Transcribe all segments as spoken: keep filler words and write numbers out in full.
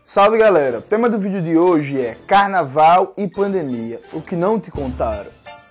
Salve galera, o tema do vídeo de hoje é Carnaval e Pandemia, o que não te contaram.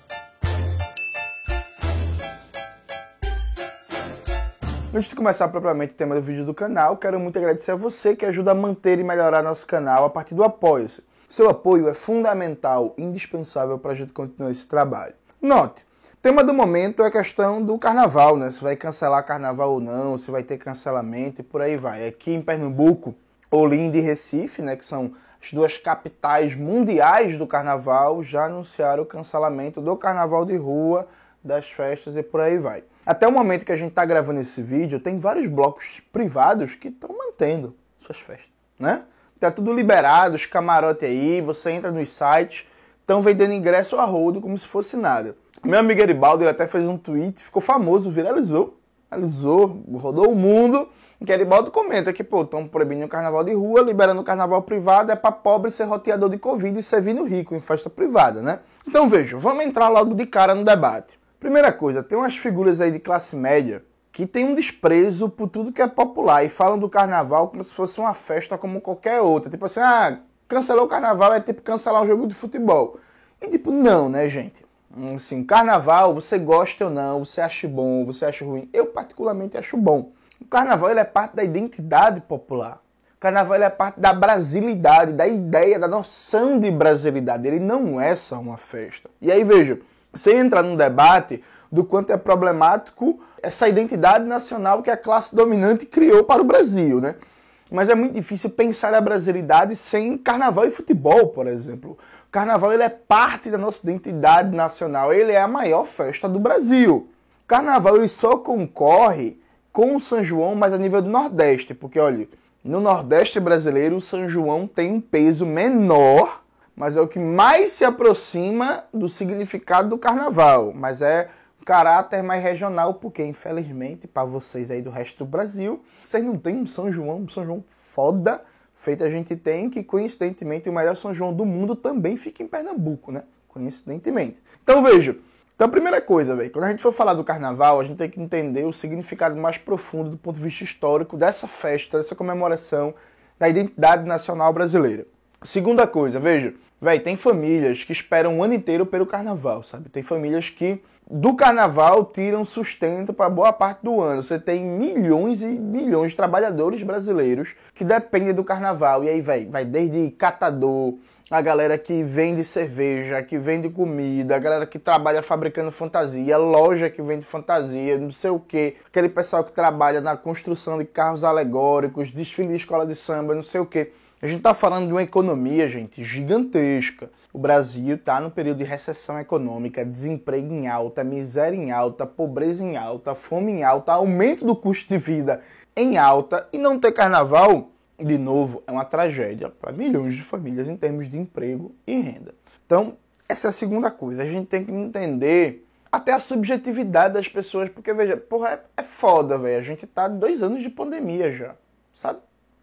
Antes de começar propriamente o tema do vídeo do canal, quero muito agradecer a você que ajuda a manter e melhorar nosso canal a partir do Apoia-se. Seu apoio é fundamental, indispensável para a gente continuar esse trabalho. Note, o tema do momento é a questão do carnaval, né? Se vai cancelar carnaval ou não, se vai ter cancelamento e por aí vai. Aqui em Pernambuco, Olinda e Recife, né, que são as duas capitais mundiais do carnaval, já anunciaram o cancelamento do carnaval de rua, das festas e por aí vai. Até o momento que a gente está gravando esse vídeo, tem vários blocos privados que estão mantendo suas festas, né? Tá tudo liberado, os camarotes aí, você entra nos sites, estão vendendo ingresso a rodo como se fosse nada. Meu amigo Garibaldo, ele até fez um tweet, ficou famoso, viralizou, viralizou, rodou o mundo. Garibaldo comenta que, pô, estão proibindo o carnaval de rua, liberando o carnaval privado, é para pobre ser roteador de Covid e ser vindo rico em festa privada, né? Então veja, vamos entrar logo de cara no debate. Primeira coisa, tem umas figuras aí de classe média que tem um desprezo por tudo que é popular e falam do carnaval como se fosse uma festa como qualquer outra. Tipo assim, ah, cancelar o carnaval é tipo cancelar um jogo de futebol. E tipo, não, né, gente? Assim, carnaval, você gosta ou não, você acha bom, você acha ruim. Eu particularmente acho bom. O carnaval ele é parte da identidade popular. O carnaval ele é parte da brasilidade, da ideia, da noção de brasilidade. Ele não é só uma festa. E aí, veja, você entra num debate do quanto é problemático essa identidade nacional que a classe dominante criou para o Brasil, né? Mas é muito difícil pensar a brasilidade sem carnaval e futebol, por exemplo. O carnaval ele é parte da nossa identidade nacional. Ele é a maior festa do Brasil. O carnaval ele só concorre com o São João, mas a nível do Nordeste, porque, olha, no Nordeste brasileiro o São João tem um peso menor, mas é o que mais se aproxima do significado do Carnaval, mas é um caráter mais regional, porque, infelizmente, para vocês aí do resto do Brasil, vocês não têm um São João, um São João foda, feito a gente tem, que, coincidentemente, o melhor São João do mundo também fica em Pernambuco, né? Coincidentemente. Então, veja, então, a primeira coisa, velho, quando a gente for falar do carnaval, a gente tem que entender o significado mais profundo do ponto de vista histórico dessa festa, dessa comemoração da identidade nacional brasileira. Segunda coisa, veja, velho, tem famílias que esperam o ano inteiro pelo carnaval, sabe? Tem famílias que do carnaval tiram sustento para boa parte do ano. Você tem milhões e milhões de trabalhadores brasileiros que dependem do carnaval. E aí, velho, vai desde catador, a galera que vende cerveja, que vende comida, a galera que trabalha fabricando fantasia, loja que vende fantasia, não sei o quê, aquele pessoal que trabalha na construção de carros alegóricos, desfile de escola de samba, não sei o quê. A gente tá falando de uma economia, gente, gigantesca. O Brasil tá no período de recessão econômica, desemprego em alta, miséria em alta, pobreza em alta, fome em alta, aumento do custo de vida em alta, e não ter carnaval, de novo, é uma tragédia para milhões de famílias em termos de emprego e renda. Então, essa é a segunda coisa. A gente tem que entender até a subjetividade das pessoas, porque, veja, porra, é, é foda, velho. A gente tá dois anos de pandemia já, sabe?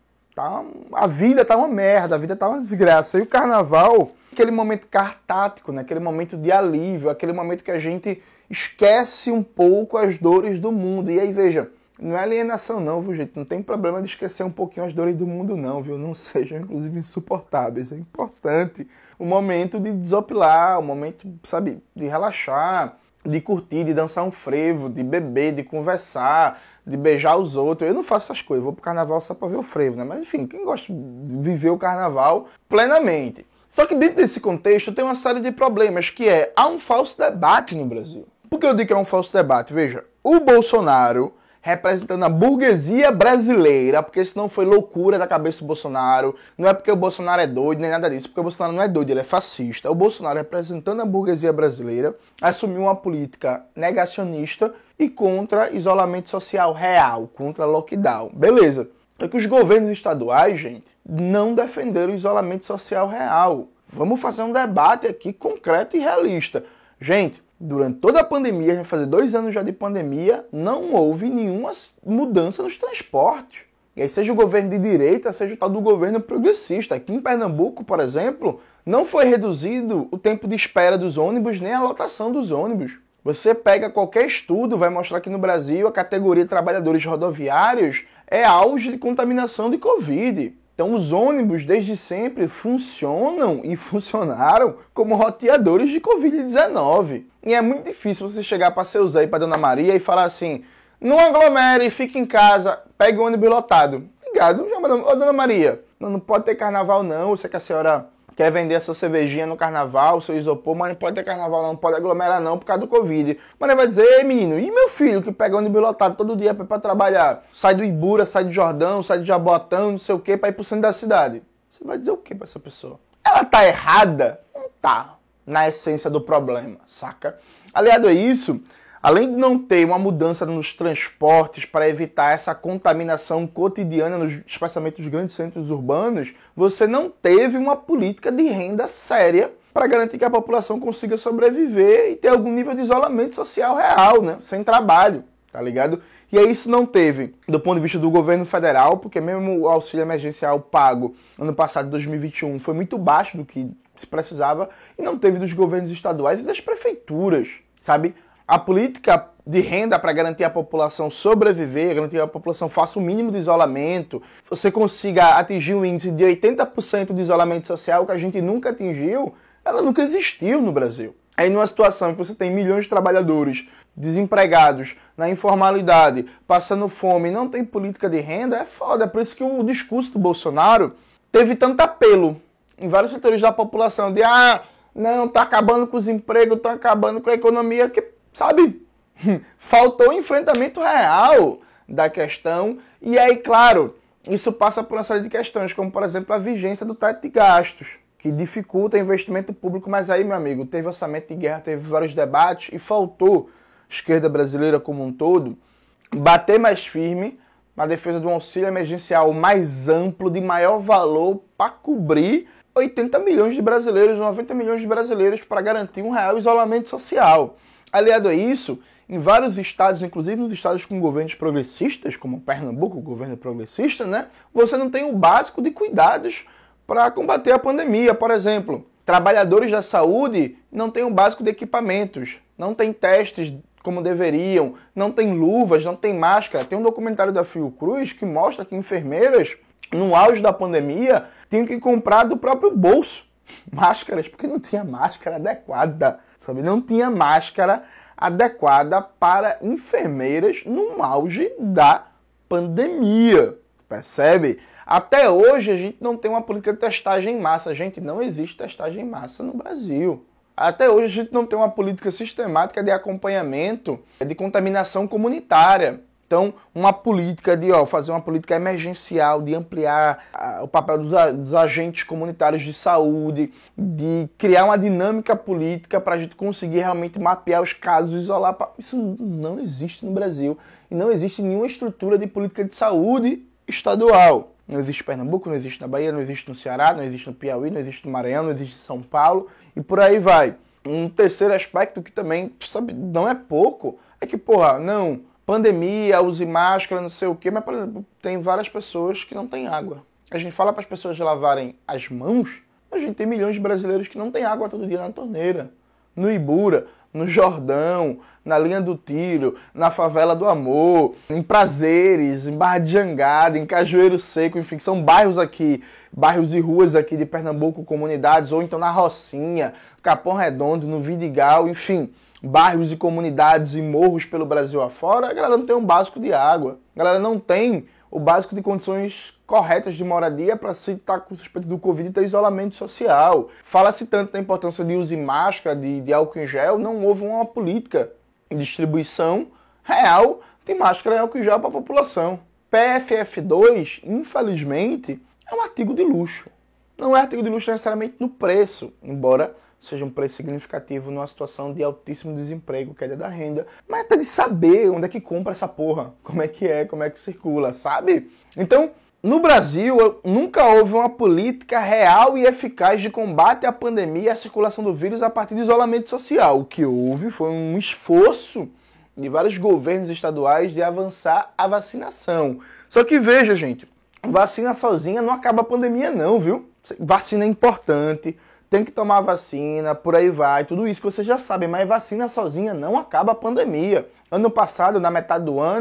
Tá, a vida tá uma merda, a vida tá uma desgraça. E o carnaval, aquele momento cartático, né? Aquele momento de alívio, aquele momento que a gente esquece um pouco as dores do mundo. E aí, veja, não é alienação não, viu, gente? Não tem problema de esquecer um pouquinho as dores do mundo não, viu? Não sejam, inclusive, insuportáveis. É importante o momento de desopilar, o momento, sabe, de relaxar, de curtir, de dançar um frevo, de beber, de conversar, de beijar os outros. Eu não faço essas coisas, vou pro carnaval só pra ver o frevo, né? Mas, enfim, quem gosta de viver o carnaval plenamente. Só que dentro desse contexto tem uma série de problemas, que é, há um falso debate no Brasil. Por que eu digo que é um falso debate? Veja, o Bolsonaro representando a burguesia brasileira, porque senão foi loucura da cabeça do Bolsonaro, não é porque o Bolsonaro é doido, nem nada disso, porque o Bolsonaro não é doido, ele é fascista. O Bolsonaro, representando a burguesia brasileira, assumiu uma política negacionista e contra isolamento social real, contra lockdown. Beleza. É que os governos estaduais, gente, não defenderam o isolamento social real. Vamos fazer um debate aqui concreto e realista. Gente, durante toda a pandemia, a gente vai fazer dois anos já de pandemia, não houve nenhuma mudança nos transportes. E aí, seja o governo de direita, seja o tal do governo progressista. Aqui em Pernambuco, por exemplo, não foi reduzido o tempo de espera dos ônibus, nem a lotação dos ônibus. Você pega qualquer estudo, vai mostrar que no Brasil a categoria de trabalhadores rodoviários é auge de contaminação de Covid. Então os ônibus desde sempre funcionam e funcionaram como roteadores de covid dezenove. E é muito difícil você chegar para seu Zé e para Dona Maria e falar assim, não aglomere, fique em casa, pegue o ônibus lotado. Ligado? Ô, Dona Maria, não, não pode ter carnaval não, eu sei que a senhora quer vender a sua cervejinha no carnaval, o seu isopor, mas não pode ter carnaval não, não pode aglomerar não por causa do Covid. Mas ele vai dizer, ei menino, e meu filho que pega ônibus lotado todo dia pra ir pra trabalhar? Sai do Ibura, sai de Jordão, sai de Jabotão, não sei o que, pra ir pro centro da cidade. Você vai dizer o que pra essa pessoa? Ela tá errada? Não tá, na essência do problema, saca? Aliado a isso, além de não ter uma mudança nos transportes para evitar essa contaminação cotidiana, nos, especialmente nos grandes centros urbanos, você não teve uma política de renda séria para garantir que a população consiga sobreviver e ter algum nível de isolamento social real, né? Sem trabalho, tá ligado? E aí isso não teve do ponto de vista do governo federal, porque mesmo o auxílio emergencial pago ano passado, dois mil e vinte e um, foi muito baixo do que se precisava, e não teve dos governos estaduais e das prefeituras, sabe? A política de renda para garantir a população sobreviver, garantir que a população faça o mínimo de isolamento, você consiga atingir um índice de oitenta por cento de isolamento social que a gente nunca atingiu, ela nunca existiu no Brasil. Aí numa situação em que você tem milhões de trabalhadores desempregados, na informalidade, passando fome e não tem política de renda, é foda. É por isso que o discurso do Bolsonaro teve tanto apelo em vários setores da população de ah, não, tá acabando com os empregos, tá acabando com a economia, que sabe? Faltou enfrentamento real da questão. E aí, claro, isso passa por uma série de questões, como, por exemplo, a vigência do teto de gastos, que dificulta o investimento público. Mas aí, meu amigo, teve orçamento de guerra, teve vários debates e faltou a esquerda brasileira como um todo bater mais firme na defesa de um auxílio emergencial mais amplo, de maior valor, para cobrir oitenta milhões de brasileiros, noventa milhões de brasileiros, para garantir um real isolamento social. Aliado a isso, em vários estados, inclusive nos estados com governos progressistas, como Pernambuco, o governo progressista, né, você não tem o básico de cuidados para combater a pandemia. Por exemplo, trabalhadores da saúde não têm o básico de equipamentos, não tem testes como deveriam, não tem luvas, não tem máscara. Tem um documentário da Fiocruz que mostra que enfermeiras, no auge da pandemia, tinham que comprar do próprio bolso máscaras, porque não tinha máscara adequada, sabe? Não tinha máscara adequada para enfermeiras no auge da pandemia, percebe? Até hoje a gente não tem uma política de testagem em massa. Gente, não existe testagem em massa no Brasil. Até hoje a gente não tem uma política sistemática de acompanhamento de contaminação comunitária. Então, uma política de ó, fazer uma política emergencial, de ampliar a, o papel dos, a, dos agentes comunitários de saúde, de criar uma dinâmica política para a gente conseguir realmente mapear os casos, isolar. Isso não existe no Brasil. E não existe nenhuma estrutura de política de saúde estadual. Não existe em Pernambuco, não existe na Bahia, não existe no Ceará, não existe no Piauí, não existe no Maranhão, não existe em São Paulo e por aí vai. Um terceiro aspecto que também, sabe, não é pouco, é que, porra, não, pandemia, use máscara, não sei o quê, mas, por exemplo, tem várias pessoas que não têm água. A gente fala para as pessoas lavarem as mãos, a gente tem milhões de brasileiros que não têm água todo dia na torneira. No Ibura, no Jordão, na Linha do Tiro, na Favela do Amor, em Prazeres, em Barra de Jangada, em Cajueiro Seco, enfim, são bairros aqui, bairros e ruas aqui de Pernambuco, comunidades, ou então na Rocinha, Capão Redondo, no Vidigal, enfim, bairros e comunidades e morros pelo Brasil afora, a galera não tem um básico de água, a galera não tem o básico de condições corretas de moradia para se estar com suspeita do Covid e ter isolamento social. Fala-se tanto da importância de uso de máscara, de, de álcool em gel, não houve uma política de distribuição real de máscara e álcool em gel para a população. P F F dois, infelizmente, é um artigo de luxo. Não é artigo de luxo necessariamente no preço, embora seja um preço significativo numa situação de altíssimo desemprego, queda da renda, mas até de saber onde é que compra essa porra, como é que é, como é que circula, sabe? Então, no Brasil, nunca houve uma política real e eficaz de combate à pandemia e à circulação do vírus a partir de isolamento social. O que houve foi um esforço de vários governos estaduais de avançar a vacinação. Só que veja, gente, vacina sozinha não acaba a pandemia não, viu? Vacina é importante, tem que tomar vacina, por aí vai, tudo isso que vocês já sabem, mas vacina sozinha não acaba a pandemia. Ano passado, na metade do ano,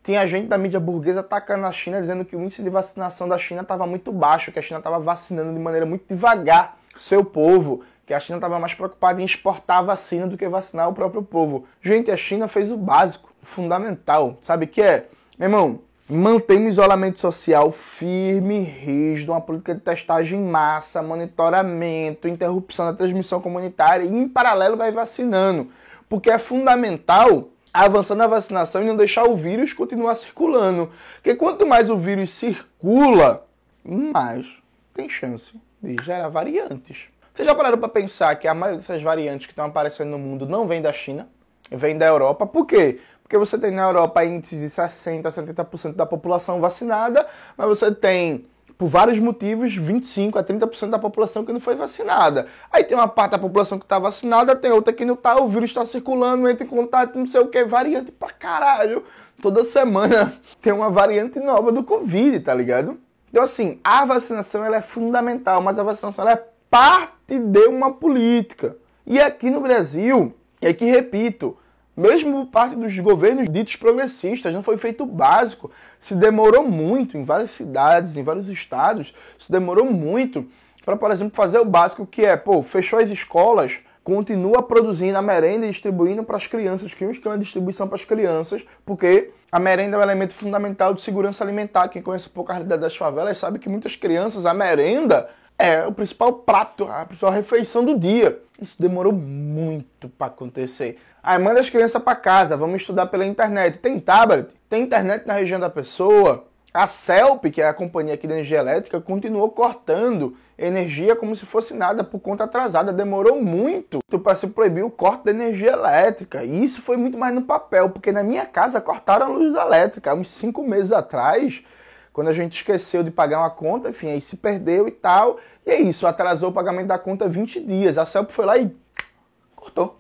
Tinha gente da mídia burguesa atacando a China, dizendo que o índice de vacinação da China estava muito baixo, que a China estava vacinando de maneira muito devagar seu povo, que a China estava mais preocupada em exportar a vacina do que vacinar o próprio povo. Gente, a China fez o básico, o fundamental. Sabe o que é? Meu irmão, mantém o isolamento social firme e rígido, uma política de testagem em massa, monitoramento, interrupção da transmissão comunitária e, em paralelo, vai vacinando. Porque é fundamental avançar na vacinação e não deixar o vírus continuar circulando. Porque quanto mais o vírus circula, mais tem chance de gerar variantes. Vocês já pararam para pensar que a maioria dessas variantes que estão aparecendo no mundo não vem da China, vem da Europa? Por quê? Porque você tem na Europa índices de sessenta por cento, setenta por cento da população vacinada, mas você tem, por vários motivos, vinte e cinco por cento a trinta por cento da população que não foi vacinada. Aí tem uma parte da população que está vacinada, tem outra que não está, o vírus está circulando, entra em contato, não sei o que, variante pra caralho. Toda semana tem uma variante nova do Covid, tá ligado? Então assim, a vacinação ela é fundamental, mas a vacinação ela é parte de uma política. E aqui no Brasil, e aqui repito, mesmo parte dos governos ditos progressistas, não foi feito o básico. Se demorou muito em várias cidades, em vários estados, se demorou muito para, por exemplo, fazer o básico que é, pô, fechou as escolas, continua produzindo a merenda e distribuindo para as crianças, que um esquema de distribuição para as crianças, porque a merenda é um elemento fundamental de segurança alimentar. Quem conhece um pouco a realidade das favelas sabe que muitas crianças, a merenda é o principal prato, a principal refeição do dia. Isso demorou muito para acontecer. Aí manda as crianças para casa, vamos estudar pela internet. Tem tablet, tem internet na região da pessoa. A CELP, que é a companhia aqui de energia elétrica, continuou cortando energia como se fosse nada por conta atrasada. Demorou muito para se proibir o corte da energia elétrica. E isso foi muito mais no papel, porque na minha casa cortaram a luz elétrica. Há uns cinco meses atrás, quando a gente esqueceu de pagar uma conta, enfim, aí se perdeu e tal. E é isso, atrasou o pagamento da conta vinte dias. A CELP foi lá e cortou.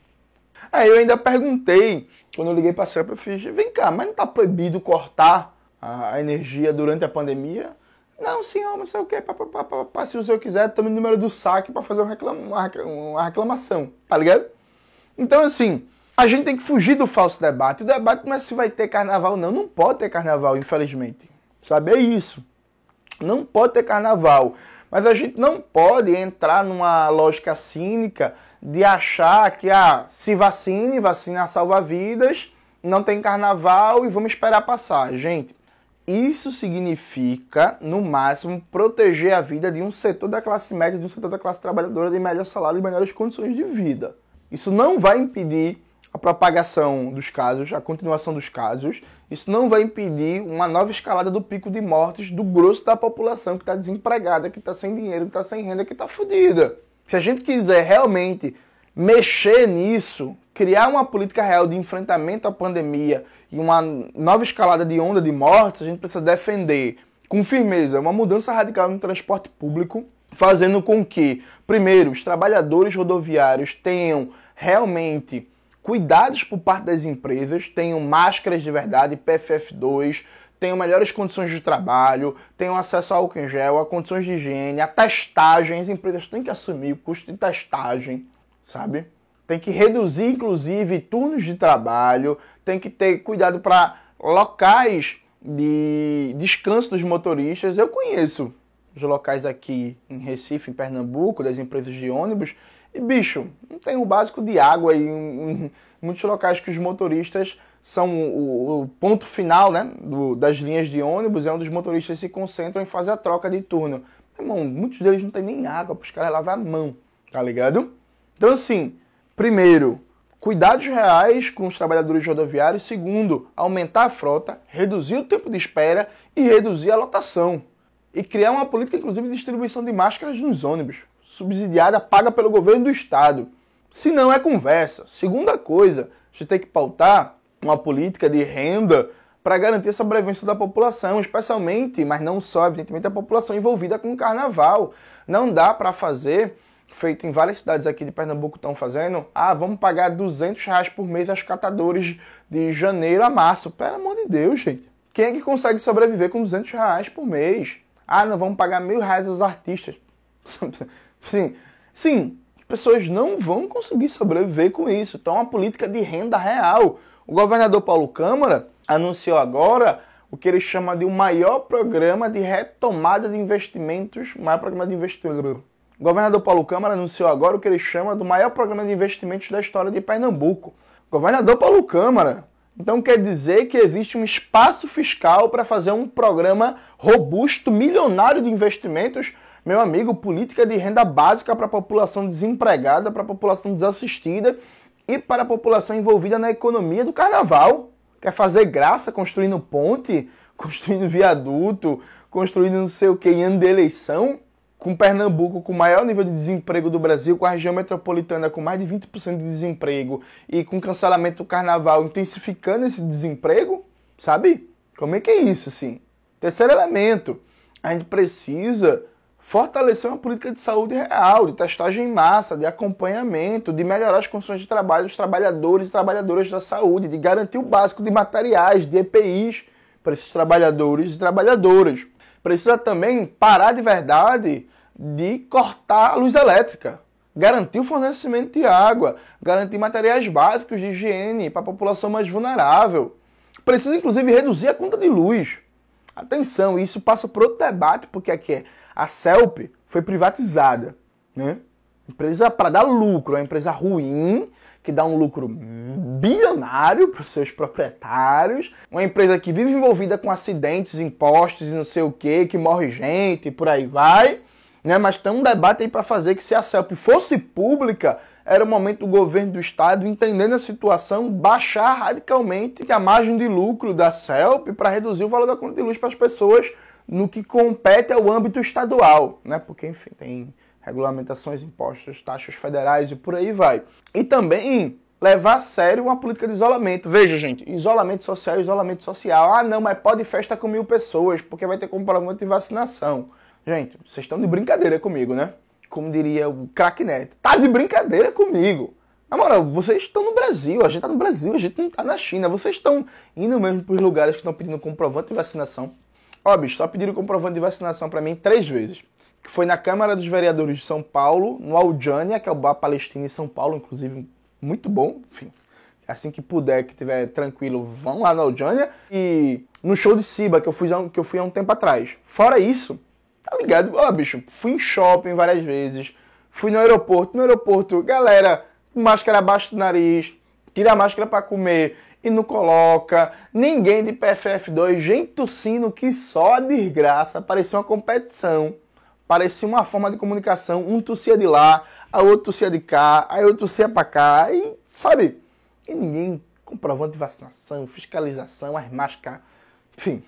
Aí eu ainda perguntei, quando eu liguei para a CELP, eu fiz, vem cá, mas não está proibido cortar a energia durante a pandemia? Não, senhor, mas sei o quê, pá, pá, pá, pá, pá, se o senhor quiser, tome o número do saque para fazer uma, reclama, uma reclamação, tá ligado? Então, assim, a gente tem que fugir do falso debate. O debate não é se vai ter carnaval, não. Não pode ter carnaval, infelizmente. Sabe, é isso. Não pode ter carnaval. Mas a gente não pode entrar numa lógica cínica de achar que, ah, se vacine, vacina salva vidas, não tem carnaval e vamos esperar passar. Gente, isso significa, no máximo, proteger a vida de um setor da classe média, de um setor da classe trabalhadora de melhor salário e melhores condições de vida. Isso não vai impedir a propagação dos casos, a continuação dos casos. Isso não vai impedir uma nova escalada do pico de mortes do grosso da população que está desempregada, que está sem dinheiro, que está sem renda, que está fodida. Se a gente quiser realmente mexer nisso, criar uma política real de enfrentamento à pandemia e uma nova escalada de onda de mortes, a gente precisa defender com firmeza uma mudança radical no transporte público, fazendo com que, primeiro, os trabalhadores rodoviários tenham realmente cuidados por parte das empresas, tenham máscaras de verdade, P F F dois, tenham melhores condições de trabalho, tenham acesso a álcool em gel, a condições de higiene, a testagem. As empresas têm que assumir o custo de testagem, sabe? Tem que reduzir, inclusive, turnos de trabalho, tem que ter cuidado para locais de descanso dos motoristas. Eu conheço os locais aqui em Recife, em Pernambuco, das empresas de ônibus, e, bicho, não tem o básico de água e em muitos locais que os motoristas são o, o ponto final, né, do, das linhas de ônibus, é onde os motoristas se concentram em fazer a troca de turno. Meu irmão, muitos deles não tem nem água para os caras lavar a mão, tá ligado? Então, assim, primeiro, cuidados reais com os trabalhadores rodoviários. Segundo, aumentar a frota, reduzir o tempo de espera e reduzir a lotação. E criar uma política, inclusive, de distribuição de máscaras nos ônibus, subsidiada, paga pelo governo do estado. Se não, é conversa. Segunda coisa, a gente tem que pautar uma política de renda para garantir a sobrevivência da população, especialmente, mas não só, evidentemente, a população envolvida com o carnaval. Não dá para fazer, feito em várias cidades aqui de Pernambuco estão fazendo, ah, vamos pagar duzentos reais por mês aos catadores de janeiro a março. Pelo amor de Deus, gente. Quem é que consegue sobreviver com duzentos reais por mês? Ah, não, vamos pagar mil reais aos artistas. Sim, sim, as pessoas não vão conseguir sobreviver com isso. Então, é uma política de renda real. O governador Paulo Câmara anunciou agora o que ele chama de o maior programa de retomada de investimentos, o maior programa de investimento. O governador Paulo Câmara anunciou agora o que ele chama do maior programa de investimentos da história de Pernambuco. Governador Paulo Câmara. Então quer dizer que existe um espaço fiscal para fazer um programa robusto, milionário de investimentos. Meu amigo, política de renda básica para a população desempregada, para a população desassistida e para a população envolvida na economia do carnaval. Quer fazer graça construindo ponte, construindo viaduto, construindo não sei o que em ano de eleição, com Pernambuco com o maior nível de desemprego do Brasil, com a região metropolitana com mais de vinte por cento de desemprego e com o cancelamento do carnaval intensificando esse desemprego, sabe? Como é que é isso, assim? Terceiro elemento, a gente precisa fortalecer uma política de saúde real, de testagem em massa, de acompanhamento, de melhorar as condições de trabalho dos trabalhadores e trabalhadoras da saúde, de garantir o básico de materiais, de E P Is para esses trabalhadores e trabalhadoras. Precisa também parar de verdade de cortar a luz elétrica, garantir o fornecimento de água, garantir materiais básicos de higiene para a população mais vulnerável. Precisa, inclusive, reduzir a conta de luz. Atenção, isso passa por outro debate, porque aqui é a CELP foi privatizada, né? Empresa para dar lucro, é uma empresa ruim, que dá um lucro bilionário para os seus proprietários, uma empresa que vive envolvida com acidentes, impostos e não sei o que, que morre gente e por aí vai, né? Mas tem um debate aí para fazer que se a CELP fosse pública, era o momento do governo do estado, entendendo a situação, baixar radicalmente a margem de lucro da CELP para reduzir o valor da conta de luz para as pessoas no que compete ao âmbito estadual, né? Porque, enfim, tem regulamentações, impostos, taxas federais e por aí vai. E também levar a sério uma política de isolamento. Veja, gente, isolamento social, isolamento social. Ah, não, mas pode festa com mil pessoas, porque vai ter comprovante de vacinação. Gente, vocês estão de brincadeira comigo, né? Como diria o craque Neto. Tá de brincadeira comigo. Na moral, vocês estão no Brasil, a gente tá no Brasil, a gente não tá na China. Vocês estão indo mesmo pros lugares que estão pedindo comprovante de vacinação. Ó, bicho, só pediram comprovante de vacinação pra mim três vezes. Que foi na Câmara dos Vereadores de São Paulo, no Aljânia, que é o bar palestino em São Paulo, inclusive muito bom, enfim. Assim que puder, que estiver tranquilo, vão lá no Aljânia. E no show de Ciba, que eu fui, que eu fui há um tempo atrás. Fora isso, tá ligado? Ó, bicho, fui em shopping várias vezes, fui no aeroporto. No aeroporto, galera, máscara abaixo do nariz, tira a máscara pra comer e não coloca. Ninguém de P F F dois, gente tossindo que só a desgraça, parecia uma competição. Parecia uma forma de comunicação, um tossia de lá, a outro tossia de cá, aí outro tossia pra cá, e, sabe? E ninguém comprovando de vacinação, fiscalização, as máscaras, enfim,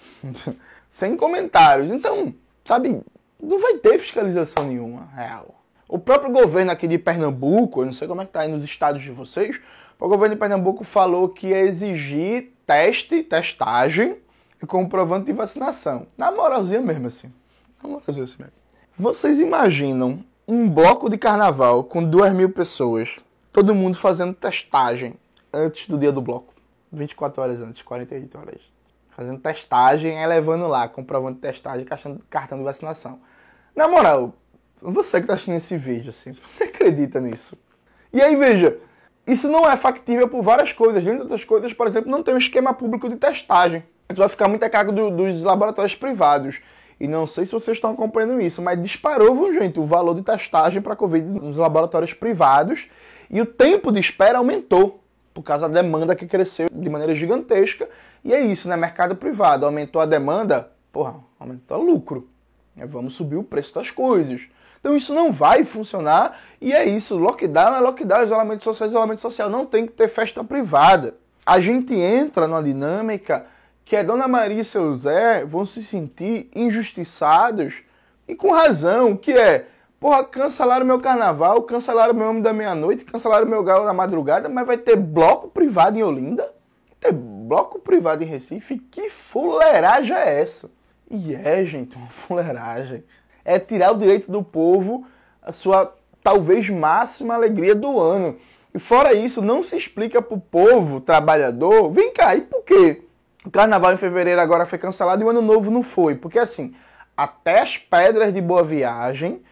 sem comentários. Então, sabe, não vai ter fiscalização nenhuma real. O próprio governo aqui de Pernambuco, eu não sei como é que tá aí nos estados de vocês, o governo de Pernambuco falou que ia exigir teste, testagem e comprovante de vacinação. Na moralzinha mesmo, assim. Na moralzinha assim mesmo. Vocês imaginam um bloco de carnaval com duas mil pessoas, todo mundo fazendo testagem antes do dia do bloco, vinte e quatro horas antes, quarenta e oito horas, fazendo testagem e levando lá, comprovando testagem, cartão de vacinação. Na moral, você que está assistindo esse vídeo, assim, você acredita nisso? E aí, veja, isso não é factível por várias coisas. Entre outras coisas, por exemplo, não tem um esquema público de testagem. Isso vai ficar muito a cargo do, dos laboratórios privados. E não sei se vocês estão acompanhando isso, mas disparou, gente, o valor de testagem para a Covid nos laboratórios privados e o tempo de espera aumentou por causa da demanda que cresceu de maneira gigantesca. E é isso, né? Mercado privado aumentou a demanda, porra, aumentou o lucro. Vamos subir o preço das coisas. Então isso não vai funcionar e é isso. Lockdown é lockdown, isolamento social é isolamento social. Não tem que ter festa privada. A gente entra numa dinâmica que a Dona Maria e seu Zé vão se sentir injustiçados e com razão, que é, porra, cancelaram meu carnaval, cancelaram meu Homem da Meia-Noite, cancelaram meu Galo da Madrugada, mas vai ter bloco privado em Olinda? Vai ter bloco privado em Recife? Que fuleiragem é essa? E é, gente, uma fuleiragem. É tirar o direito do povo a sua, talvez, máxima alegria do ano. E fora isso, não se explica pro povo trabalhador, vem cá, e por quê? O carnaval em fevereiro agora foi cancelado e o ano novo não foi. Porque assim, até as pedras de Boa Viagem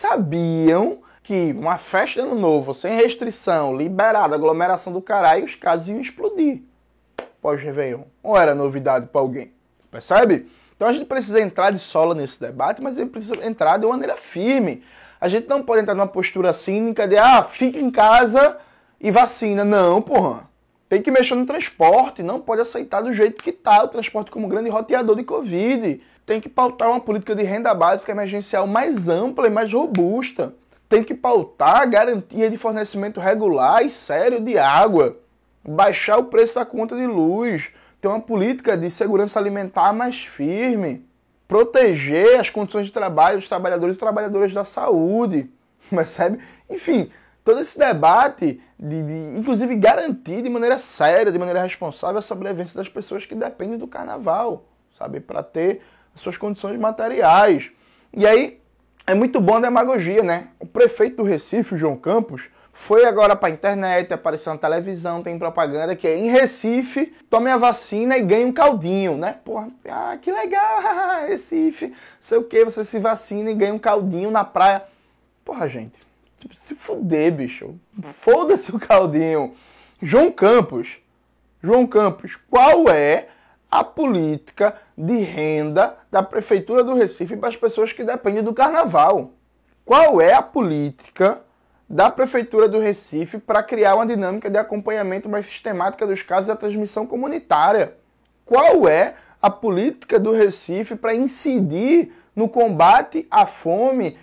sabiam que uma festa de ano novo, sem restrição, liberada, aglomeração do caralho, os casos iam explodir. pós-Réveillon? Ou era novidade para alguém? Percebe? Então a gente precisa entrar de sola nesse debate, mas a gente precisa entrar de uma maneira firme. A gente não pode entrar numa postura cínica de, ah, fica em casa e vacina. Não, porra. Tem que mexer no transporte, não pode aceitar do jeito que está o transporte como grande roteador de Covid. Tem que pautar uma política de renda básica emergencial mais ampla e mais robusta. Tem que pautar a garantia de fornecimento regular e sério de água. Baixar o preço da conta de luz. Ter uma política de segurança alimentar mais firme. Proteger as condições de trabalho dos trabalhadores e trabalhadoras da saúde. Percebe? Enfim, todo esse debate, de, de, inclusive garantir de maneira séria, de maneira responsável, a sobrevivência das pessoas que dependem do carnaval, sabe? Para ter as suas condições materiais. E aí, é muito bom a demagogia, né? O prefeito do Recife, o João Campos, foi agora para a internet, apareceu na televisão, tem propaganda que é em Recife, tome a vacina e ganhe um caldinho, né? Porra, ah, que legal, Recife, sei o que, você se vacina e ganha um caldinho na praia. Porra, gente, se fuder, bicho. Foda-se o caldinho. João Campos, João Campos, qual é a política de renda da Prefeitura do Recife para as pessoas que dependem do carnaval? Qual é a política da Prefeitura do Recife para criar uma dinâmica de acompanhamento mais sistemática dos casos da transmissão comunitária? Qual é a política do Recife para incidir no combate à fome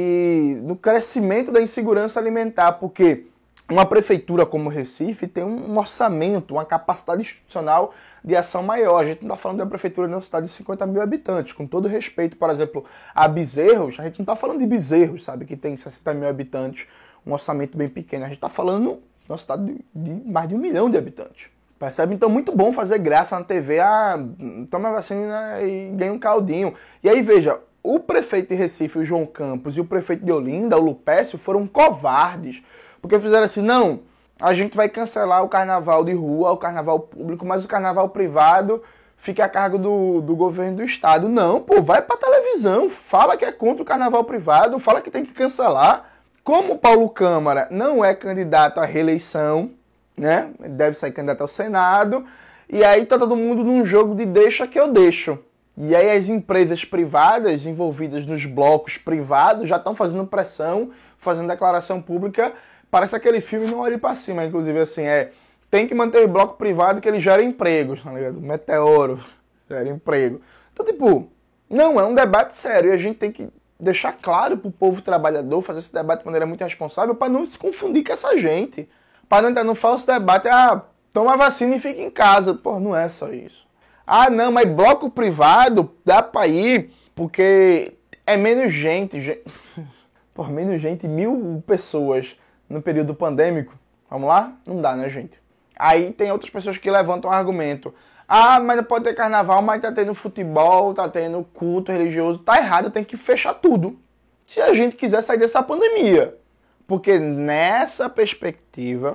e no crescimento da insegurança alimentar? Porque uma prefeitura como Recife tem um orçamento, uma capacidade institucional de ação maior. A gente não está falando de uma prefeitura de uma cidade de cinquenta mil habitantes. Com todo respeito, por exemplo, a Bezerros, a gente não está falando de Bezerros, sabe, que tem sessenta mil habitantes, um orçamento bem pequeno. A gente está falando de uma cidade de, de mais de um milhão de habitantes. Percebe? Então, muito bom fazer graça na T V. Ah, toma vacina e ganha um caldinho. E aí, veja, o prefeito de Recife, o João Campos, e o prefeito de Olinda, o Lupécio, foram covardes. Porque fizeram assim, não, a gente vai cancelar o carnaval de rua, o carnaval público, mas o carnaval privado fica a cargo do, do governo do estado. Não, pô, vai pra televisão, fala que é contra o carnaval privado, fala que tem que cancelar. Como o Paulo Câmara não é candidato à reeleição, né, deve ser candidato ao Senado, e aí tá todo mundo num jogo de deixa que eu deixo. E aí as empresas privadas envolvidas nos blocos privados já estão fazendo pressão, fazendo declaração pública. Parece aquele filme Não Olhe Pra Cima, inclusive, assim, é... Tem que manter o bloco privado que ele gera empregos, tá ligado? Meteoro gera emprego. Então, tipo, não, é um debate sério. E a gente tem que deixar claro pro povo trabalhador, fazer esse debate de maneira muito responsável, para não se confundir com essa gente. Para não entrar no falso debate, ah, toma vacina e fica em casa. Pô, não é só isso. Ah, não, mas bloco privado dá pra ir porque é menos gente. gente... Pô, menos gente, mil pessoas no período pandêmico. Vamos lá? Não dá, né, gente? Aí tem outras pessoas que levantam o argumento. Ah, mas não pode ter carnaval, mas tá tendo futebol, tá tendo culto religioso. Tá errado, tem que fechar tudo. Se a gente quiser sair dessa pandemia. Porque nessa perspectiva,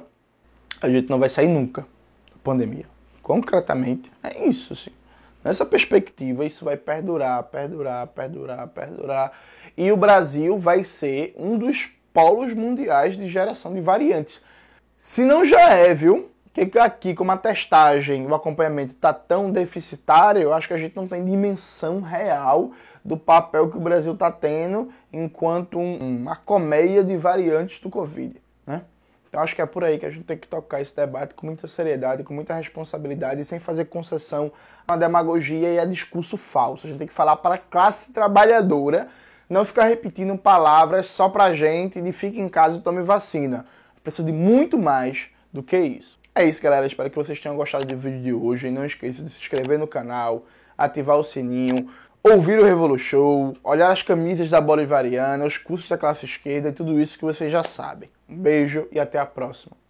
a gente não vai sair nunca da pandemia. Concretamente, é isso, sim. Nessa perspectiva, isso vai perdurar, perdurar, perdurar, perdurar. E o Brasil vai ser um dos polos mundiais de geração de variantes. Se não já é, viu? Que aqui, como a testagem, o acompanhamento está tão deficitário, eu acho que a gente não tem dimensão real do papel que o Brasil está tendo enquanto um, uma colmeia de variantes do Covid, né? Então acho que é por aí que a gente tem que tocar esse debate com muita seriedade, com muita responsabilidade, sem fazer concessão à demagogia e a discurso falso. A gente tem que falar para a classe trabalhadora, não ficar repetindo palavras só pra gente de fique em casa e tome vacina. Precisa de muito mais do que isso. É isso, galera. Espero que vocês tenham gostado do vídeo de hoje. E não esqueça de se inscrever no canal, ativar o sininho, ouvir o Revolution, olhar as camisas da Bolivariana, os cursos da classe esquerda e tudo isso que vocês já sabem. Um beijo e até a próxima.